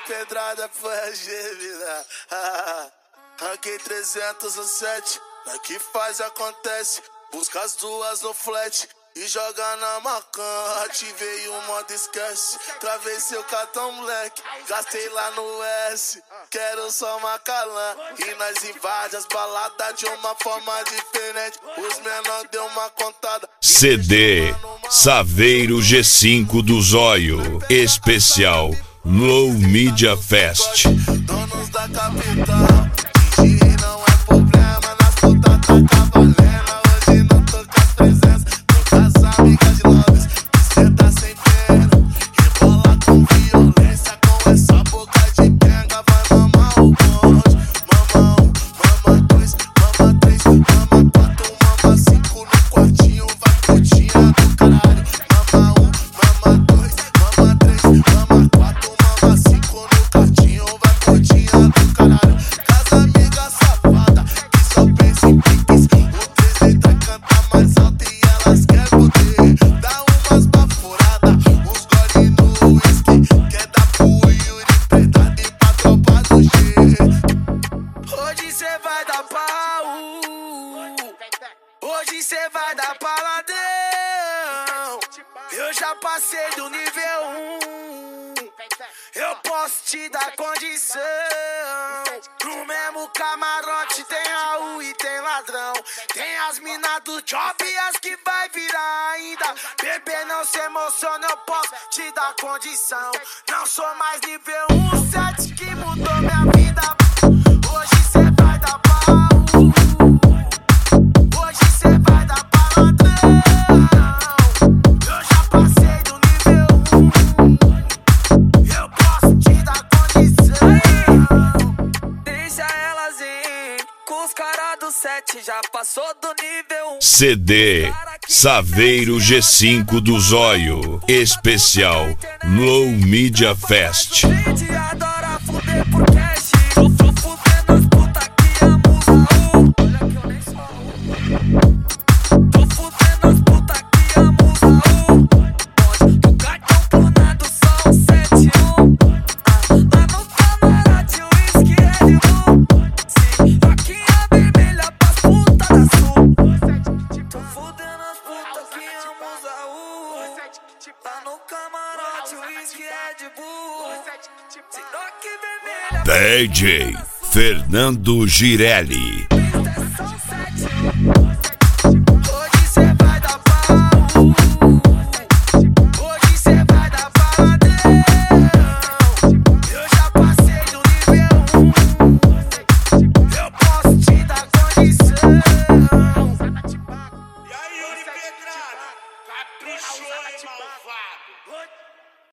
pedrada foi a gêmea. Ranquei 307, daqui faz acontece. Busca as duas no flat e joga na macan. Ativei o modo esquece, travei seu cartão moleque. Gastei lá no S, quero só Macalã. E nós invade as baladas de uma forma diferente. Os menor deu uma contada. CD Saveiro G5 do Zóio, especial Low Media Fest. Donos da capital, dirigir não é problema. Nas putas tá cavalena. Hoje não tô com as presenças, tô com as amigas de Loves. Cê tá sem pena, rebola com violência. Com essa boca de penga vai mamar o bonde. Mama 1, mama 2, mama 3, mama 4, mama 5 no quartinho. Vai putinha do caralho. Mama 1, mama 2, mama 3, mama 4, mama 5 no quartinho. Vai putinha do caralho. Casa amiga safada que só pensa em piques. O 3 letra canta mais alto e elas querem poder. Dá umas baforadas, uns gole no whisky. Quer dar pro Yuri Predado e pra tropa do G. Hoje cê vai dar pau, hoje cê vai dar paladão. Eu já passei do nível 1, eu posso te dar condição. No mesmo camarote tem Raul e tem ladrão. Tem as minas do job e as que vai virar ainda. Bebê, não se emociona, eu posso te dar condição. Não sou mais nível 1, 7 que mudou minha vida. Hoje cê vai dar pau, hoje cê vai dar paladrão. Eu já passei do nível 1, eu posso te dar condição. Deixa elas ir, com os caras do 7 já passou do nível 1. CD Saveiro G5 do Zóio, especial Low Media Fest. Gente adora fuder por cash. Tô fudendo as putas que amam o Raul. Olha que eu nem sou Raul. Tô fudendo as putas que amam o Raul. Onde o cartão clonado só o 71. Lá no camarote o whisky é de Blue. Sim, aqui a vermelha pras putas da Sul. Tô fudendo as putas que amam o Raul. Lá no camarote o whisky é de Blue. Siroque vermelha. DJ Fernando Girelli. Hoje cê vai dar pau, hoje cê vai dar paladrão. Eu já passei do nível 1, eu posso te dar condição. E aí, Yuri Pedrado? Caprichou, hein, malvado?